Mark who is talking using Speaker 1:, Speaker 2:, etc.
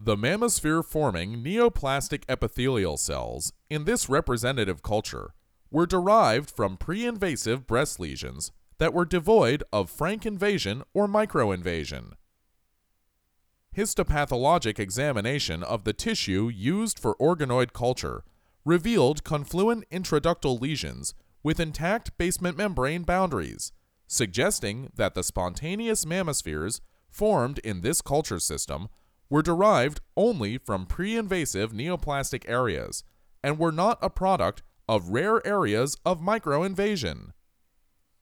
Speaker 1: The mammosphere-forming neoplastic epithelial cells in this representative culture were derived from pre-invasive breast lesions that were devoid of frank invasion or microinvasion. Histopathologic examination of the tissue used for organoid culture revealed confluent intraductal lesions with intact basement membrane boundaries, suggesting that the spontaneous mammospheres formed in this culture system were derived only from pre-invasive neoplastic areas and were not a product of rare areas of microinvasion.